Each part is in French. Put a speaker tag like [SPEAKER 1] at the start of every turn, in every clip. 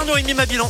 [SPEAKER 1] Noémie Mabilon.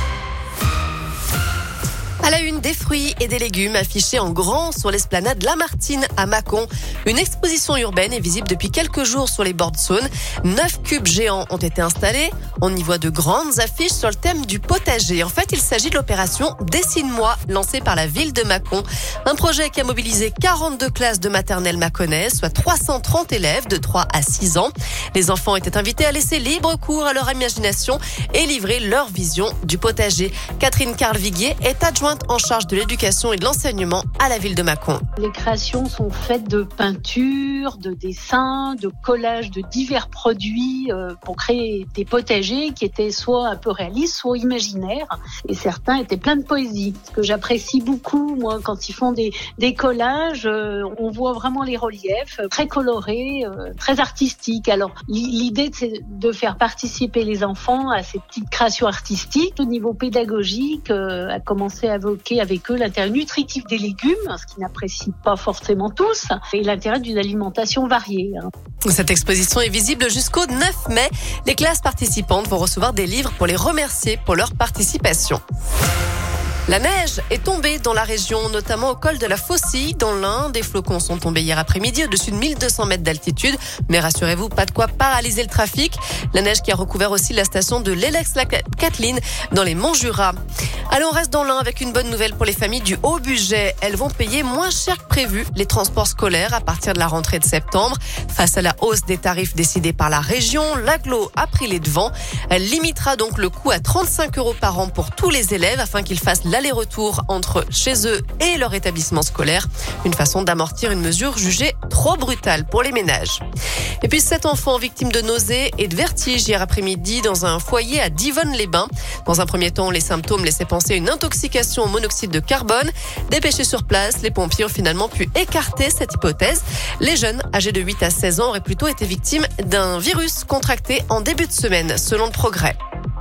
[SPEAKER 2] À la une, des fruits et des légumes affichés en grand sur l'esplanade Lamartine à Mâcon. Une exposition urbaine est visible depuis quelques jours sur les bords de Saône. 9 cubes géants ont été installés. On y voit de grandes affiches sur le thème du potager. En fait, il s'agit de l'opération Dessine-moi, lancée par la ville de Mâcon. Un projet qui a mobilisé 42 classes de maternelle mâconnaise, soit 330 élèves de 3 à 6 ans. Les enfants étaient invités à laisser libre cours à leur imagination et livrer leur vision du potager. Catherine Carl-Viguier est adjointe en charge de l'éducation et de l'enseignement à la ville de Mâcon.
[SPEAKER 3] Les créations sont faites de peintures, de dessins, de collages de divers produits pour créer des potagers qui étaient soit un peu réalistes, soit imaginaires. Et certains étaient pleins de poésie. Ce que j'apprécie beaucoup, moi, quand ils font des collages, on voit vraiment les reliefs très colorés, très artistiques. Alors, l'idée, c'est de faire participer les enfants à ces petites créations artistiques. Au niveau pédagogique, à commencer à évoquer avec eux l'intérêt nutritif des légumes, ce qu'ils n'apprécient pas forcément tous, et l'intérêt d'une alimentation variée.
[SPEAKER 2] Cette exposition est visible jusqu'au 9 mai. Les classes participantes vont recevoir des livres pour les remercier pour leur participation. La neige est tombée dans la région, notamment au col de la Faucille, dans l'Ain. Des flocons sont tombés hier après-midi au-dessus de 1200 mètres d'altitude. Mais rassurez-vous, pas de quoi paralyser le trafic. La neige qui a recouvert aussi la station de l'Elex-la-Cateline dans les Monts Jura. Allez, on reste dans l'Ain avec une bonne nouvelle pour les familles du haut budget. Elles vont payer moins cher que prévu les transports scolaires à partir de la rentrée de septembre. Face à la hausse des tarifs décidés par la région, l'agglo a pris les devants. Elle limitera donc le coût à 35 € par an pour tous les élèves afin qu'ils fassent l'aller-retour entre chez eux et leur établissement scolaire. Une façon d'amortir une mesure jugée trop brutale pour les ménages. Et puis 7 enfants victimes de nausées et de vertiges hier après-midi dans un foyer à Divonne-les-Bains. Dans un premier temps, les symptômes laissaient penser à une intoxication au monoxyde de carbone. Dépêchés sur place, les pompiers ont finalement pu écarter cette hypothèse. Les jeunes, âgés de 8 à 16 ans, auraient plutôt été victimes d'un virus contracté en début de semaine, selon le Progrès.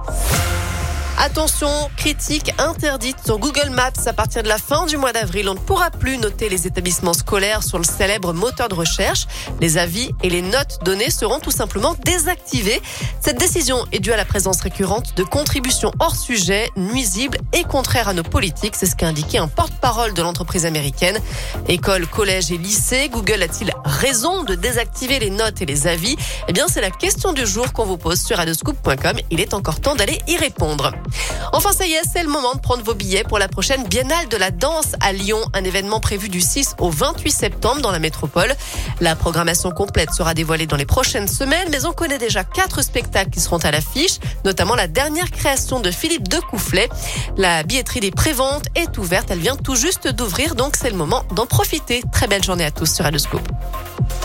[SPEAKER 2] Attention, critique interdite sur Google Maps. À partir de la fin du mois d'avril, on ne pourra plus noter les établissements scolaires sur le célèbre moteur de recherche. Les avis et les notes données seront tout simplement désactivés. Cette décision est due à la présence récurrente de contributions hors sujet, nuisibles et contraires à nos politiques. C'est ce qu'a indiqué un porte-parole de l'entreprise américaine. Écoles, collèges et lycées, Google a-t-il raison de désactiver les notes et les avis? Eh bien, c'est la question du jour qu'on vous pose sur radioscoop.com. Il est encore temps d'aller y répondre. Enfin, ça y est, c'est le moment de prendre vos billets pour la prochaine Biennale de la danse à Lyon, un événement prévu du 6 au 28 septembre dans la métropole. La programmation complète sera dévoilée dans les prochaines semaines, mais on connaît déjà 4 spectacles qui seront à l'affiche, notamment la dernière création de Philippe Decoufflet. La billetterie des préventes est ouverte, elle vient tout juste d'ouvrir, donc c'est le moment d'en profiter. Très belle journée à tous sur Radio Scoop.